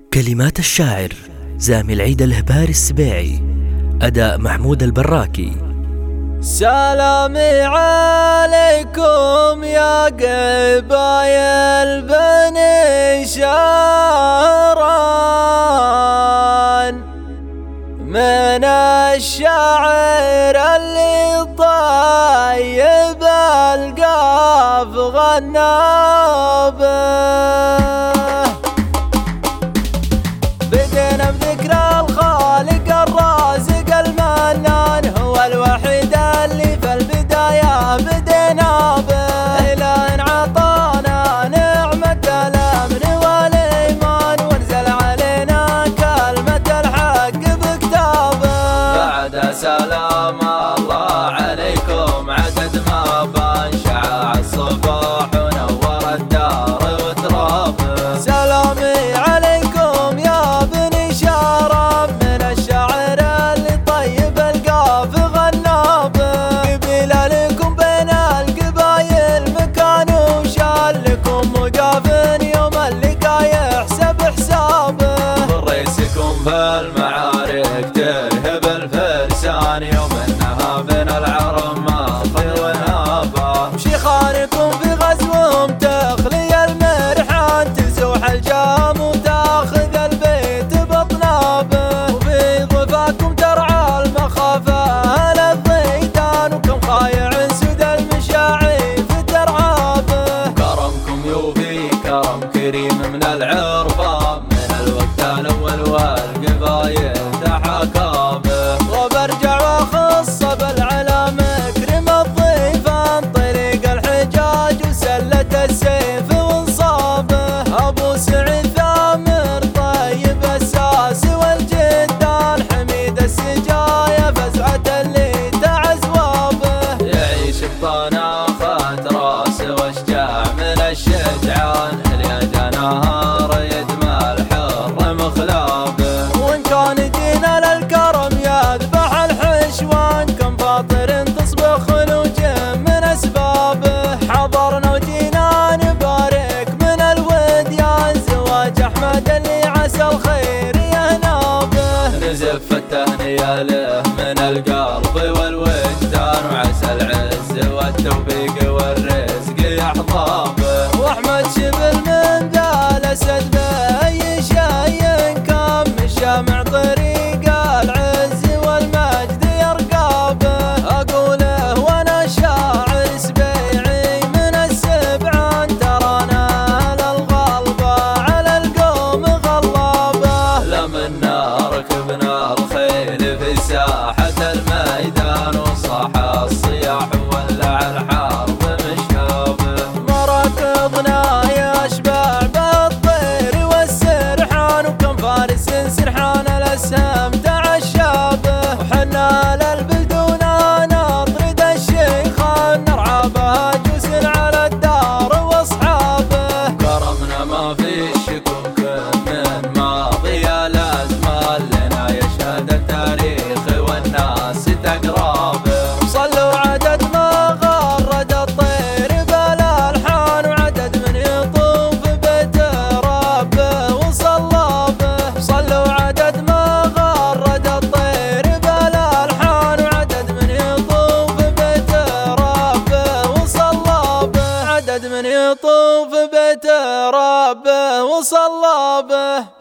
كلمات الشاعر زامي العيد الهباري السبيعي، أداء محمود البراكي. سلامي عليكم يا قبايل بني شهران، من الشاعر اللي طيب القاف غنابه. بدينا بذكر الخالق الرازق المنان، هو الوحيد اللي في البداية بدينا به، إلى أن عطانا نعمة الأمن والإيمان، وانزل علينا كلمة الحق بكتابه. بعد سلام الله عليكم عدد ما بان شعاع الصباح ونور الدار وترابه. سلامي عليكم يا بني شهران، من الشاعر اللي طيب القاف غنابه. قبيلة لكم بين القبايل مكان وشال، لكم مقاف يوم اللقا يحسب حسابه. رئيسكم في المعارك ترهب الفرسان، يوم انها بين العرب ما خير ونابه. شيخانكم في غزوهم تخلي المرحان، تزوح الجام وتاخذ البيت بطنابه. وفي ضفاكم ترعى المخافة للضيدان، وكم خايع سود المشاعي في ترعابه. كرمكم يوفي كرم كريم من العربان، من الوقت الاول والقبايل تحكابه. وبرجع واخص بالعلام اكرم الضيفان، طريق الحجاج وسلة السيف وانصابه. ابو سعيد ثامر طيب الساس والجدان، حميد السجايا فزعة اللي تعز وابه. يعيش بطناخة راس واشجاع من الشجعان، اليد نهار يدمى الحر مخلابه. وان كان دينا للكرم يذبح الحشوان، كم فاطر تصبح خلوج من اسبابه. حضرنا وجينا نبارك من الوديان، زواج احمد اللي عسى الخير ينابه. نزف التهنئة له من القلب والوجدان، وعسى العز والتوفيق والرزق يحظابه. واحمد شبل من ذا الاسد باي شيء كان، مشى مع طريق العز والمجد يرقابه. اقوله وانا شاعر سبيعي من السبعان، ترانا للغلبة على القوم غلابه. لمنا ركبنا الخيل في ساحة الميدان، وصاح الصياح ولع الحرب مشابه. مراكضنا يشبع بالطير والسرحان، وكم فارس سرحان الاسهم تعشابه. وحنا للبلدونا نطرد الشيخان، نرعى بهاجوس على الدار واصحابه. كرمنا ما في الشكوك من ماضي الازمان، لنا يشهد التاريخ والناس تقرابه. صلوا عدد ما غرد الطير بالالحان، وعدد من يطوف بيت ربه وصلابه. صلوا عدد ما غرد الطير بالالحان، وعدد من يطوف بيت ربه وصلابه. عدد من يطوف بيت ربه وصلابه.